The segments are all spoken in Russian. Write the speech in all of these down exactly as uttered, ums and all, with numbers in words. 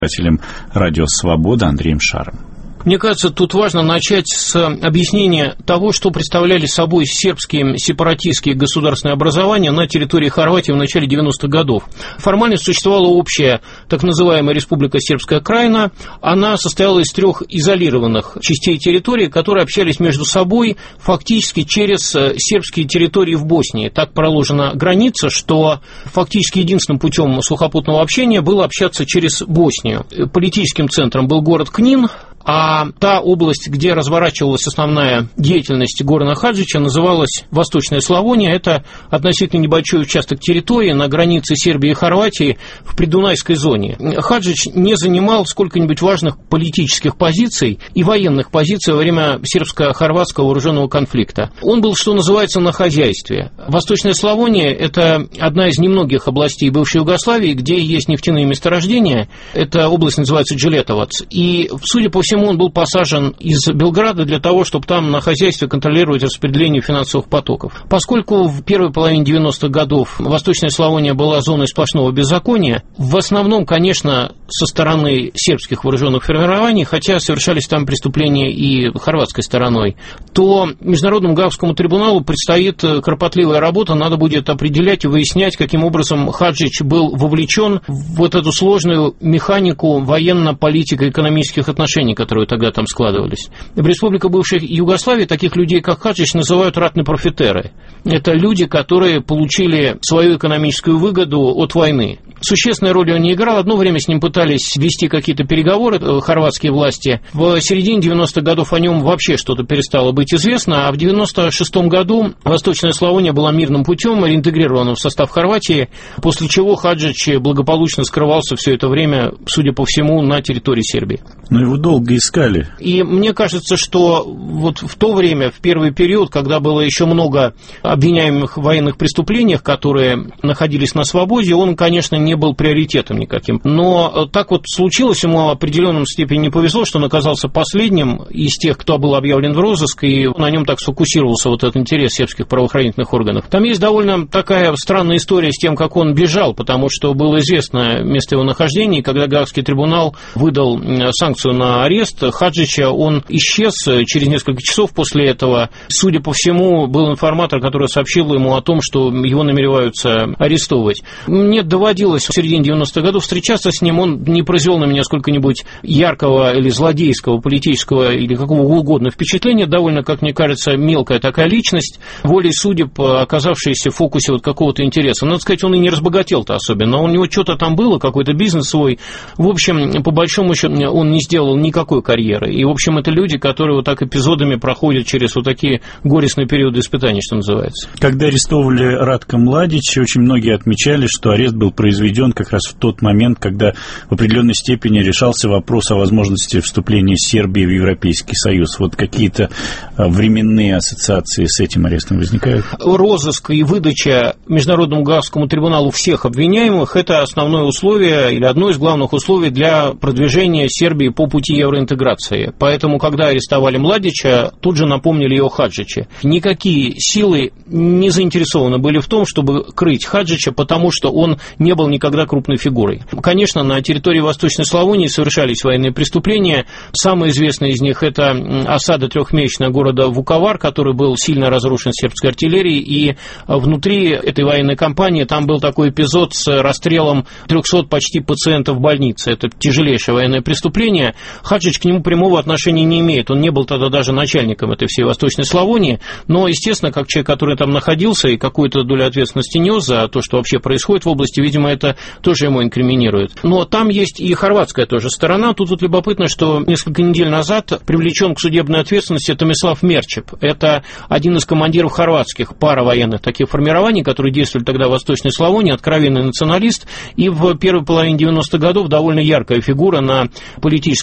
Радио «Свобода» Андреем Шаром. Мне кажется, тут важно начать с объяснения того, что представляли собой сербские сепаратистские государственные образования на территории Хорватии в начале девяностых годов. Формально существовала общая так называемая Республика Сербская Краина. Она состояла из трех изолированных частей территории, которые общались между собой фактически через сербские территории в Боснии. Так проложена граница, что фактически единственным путем сухопутного общения было общаться через Боснию. Политическим центром был город Книн, а та область, где разворачивалась основная деятельность Горана Хаджича, называлась Восточная Славония. Это относительно небольшой участок территории на границе Сербии и Хорватии в придунайской зоне. Хаджич не занимал сколько-нибудь важных политических позиций и военных позиций во время сербско-хорватского вооруженного конфликта. Он был, что называется, на хозяйстве. Восточная Славония – это одна из немногих областей бывшей Югославии, где есть нефтяные месторождения. Эта область называется Джилетовац. И, судя по всему, он был посажен из Белграда для того, чтобы там на хозяйстве контролировать распределение финансовых потоков. Поскольку в первой половине девяностых годов Восточная Славония была зоной сплошного беззакония, в основном, конечно, со стороны сербских вооруженных формирований, хотя совершались там преступления и хорватской стороной, то Международному Гаагскому трибуналу предстоит кропотливая работа, надо будет определять и выяснять, каким образом Хаджич был вовлечен в вот эту сложную механику военно-политико-экономических отношений, которые тогда там складывались. В республике бывшей Югославии таких людей, как Хаджич, называют ратные профитеры. Это люди, которые получили свою экономическую выгоду от войны. Существенной роли он не играл. Одно время с ним пытались вести какие-то переговоры хорватские власти. В середине девяностых годов о нем вообще что-то перестало быть известно, а в девяносто шестом году Восточная Славония была мирным путем реинтегрирована в состав Хорватии, после чего Хаджич благополучно скрывался все это время, судя по всему, на территории Сербии. Но его долго искали. И мне кажется, что вот в то время, в первый период, когда было еще много обвиняемых в военных преступлениях, которые находились на свободе, он, конечно, не был приоритетом никаким. Но так вот случилось, ему в определенном степени не повезло, что он оказался последним из тех, кто был объявлен в розыск, и на нем так сфокусировался вот этот интерес сербских правоохранительных органов. Там есть довольно такая странная история с тем, как он бежал, потому что было известно место его нахождения, и когда Гаагский трибунал выдал санкцию на арест Хаджича, он исчез через несколько часов после этого. Судя по всему, был информатор, который сообщил ему о том, что его намереваются арестовывать. Мне доводилось в середине девяностых годов встречаться с ним, он не произвел на меня сколько-нибудь яркого или злодейского, политического или какого угодно впечатления, довольно, как мне кажется, мелкая такая личность, волей судеб оказавшаяся в фокусе вот какого-то интереса. Надо сказать, он и не разбогател-то особенно, у него что-то там было, какой-то бизнес свой. В общем, по большому счету, он не сделал никакой карьеры. И, в общем, это люди, которые вот так эпизодами проходят через вот такие горестные периоды испытаний, что называется. Когда арестовывали Радка Младича, очень многие отмечали, что арест был произведен как раз в тот момент, когда в определенной степени решался вопрос о возможности вступления Сербии в Европейский Союз. Вот какие-то временные ассоциации с этим арестом возникают? Розыск и выдача Международному Гаагскому трибуналу всех обвиняемых – это основное условие или одно из главных условий для продвижения Сербии по пути евроинтеграции. Поэтому, когда арестовали Младича, тут же напомнили и о Хаджиче. Никакие силы не заинтересованы были в том, чтобы крыть Хаджича, потому что он не был никогда крупной фигурой. Конечно, на территории Восточной Славонии совершались военные преступления. Самое известное из них – это осада трехмесячная города Вуковар, который был сильно разрушен сербской артиллерией, и внутри этой военной кампании там был такой эпизод с расстрелом трехсот почти пациентов в больнице. Это тяжелейшее военное преступление. Хаджич к нему прямого отношения не имеет. Он не был тогда даже начальником этой всей Восточной Славонии, но, естественно, как человек, который там находился и какую-то долю ответственности нес за то, что вообще происходит в области, видимо, это тоже ему инкриминирует. Но там есть и хорватская тоже сторона. Тут вот любопытно, что несколько недель назад привлечен к судебной ответственности Томислав Мерчеп. Это один из командиров хорватских паравоенных таких формирований, которые действовали тогда в Восточной Славонии, откровенный националист, и в первой половине девяностых годов довольно яркая фигура на политическом небосклоне,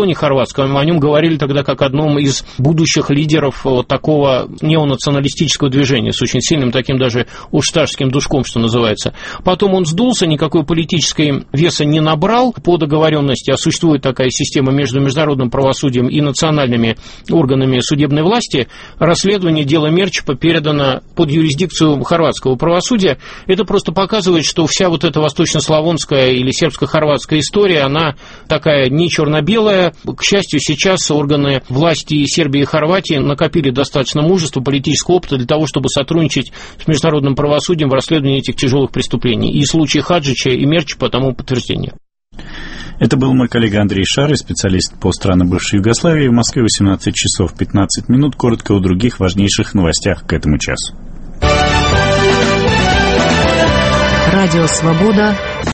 Берlusкони хорватском, о нем говорили тогда как одном из будущих лидеров вот такого неонационалистического движения, с очень сильным таким даже ушташским душком, что называется. Потом он сдулся, никакой политической веса не набрал по договоренности, а существует такая система между международным правосудием и национальными органами судебной власти. Расследование дела Мерчипа передано под юрисдикцию хорватского правосудия. Это просто показывает, что вся вот эта восточнославонская или сербско-хорватская история, она такая не черно-белая. К счастью, сейчас органы власти Сербии и Хорватии накопили достаточно мужества, политического опыта для того, чтобы сотрудничать с международным правосудием в расследовании этих тяжелых преступлений. И случаи Хаджича и Мерчипа тому подтверждение. Это был мой коллега Андрей Шары, специалист по странам бывшей Югославии. В Москве восемнадцать часов пятнадцать минут. Коротко о других важнейших новостях к этому часу. Радио «Свобода».